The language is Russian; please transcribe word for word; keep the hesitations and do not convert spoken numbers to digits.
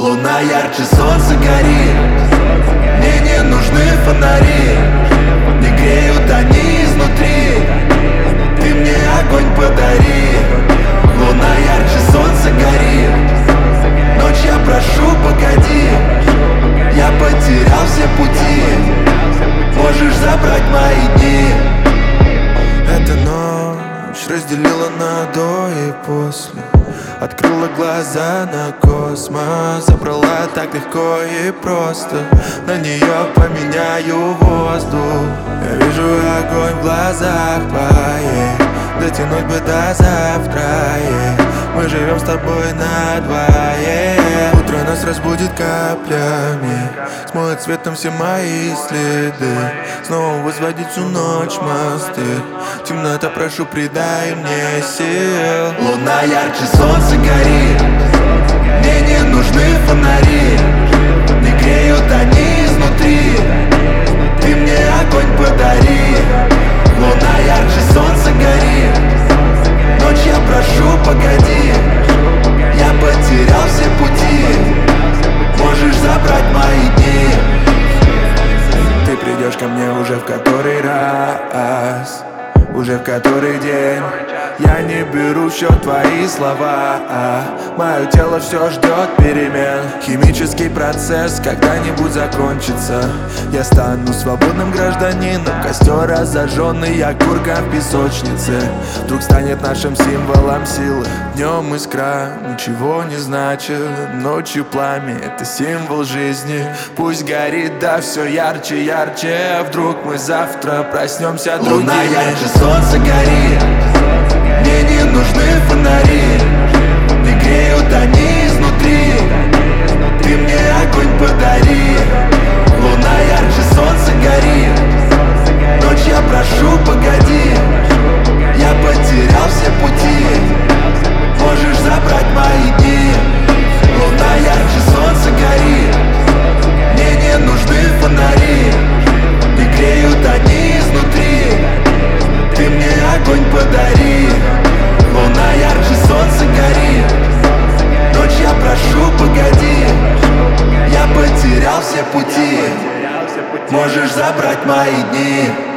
Луна ярче солнца горит, мне не нужны фонари, не греют они изнутри, ты мне огонь подари. Луна ярче солнца горит, ночь я прошу погоди, я потерял все пути, можешь забрать мои дни. Эта ночь разделила на до и после, открыла глаза на космос, забрала так легко и просто, на нее поменяю воздух. Я вижу огонь в глазах твоих, дотянуть бы до завтра, yeah. Мы живем с тобой на двоих. Утро нас разбудит каплями, смоет цветом все мои следы, снова возводить всю ночь мосты. Темнота, прошу, придай мне сил. Луна ярче солнца горит, мне не нужны фонари, не греют они изнутри, ты мне огонь подари. Луна ярче солнца горит, ночь я прошу погоди, я потерял все пути, можешь забрать мои дни. Ты придешь ко мне уже в который раз, уже в который день. Я не беру в счет твои слова, а мое тело все ждет перемен. Химический процесс когда-нибудь закончится, я стану свободным гражданином. Костер разожженный окурком в песочнице вдруг станет нашим символом силы. Днем искра ничего не значит, ночью пламя — это символ жизни. Пусть горит, да все ярче, ярче, вдруг мы завтра проснемся другими. Луна ярче солнца горит, мне не нужны фонари, не греют они изнутри, ты мне огонь подари. Луна ярче солнца горит, ночь я прошу погоди, я потерял все пути, можешь забрать мои дни. Луна ярче солнца горит, мне не нужны фонари, не греют они изнутри, ты мне огонь подари. Луна ярче солнца горит, ночь я прошу погоди, я потерял все пути, можешь забрать мои дни.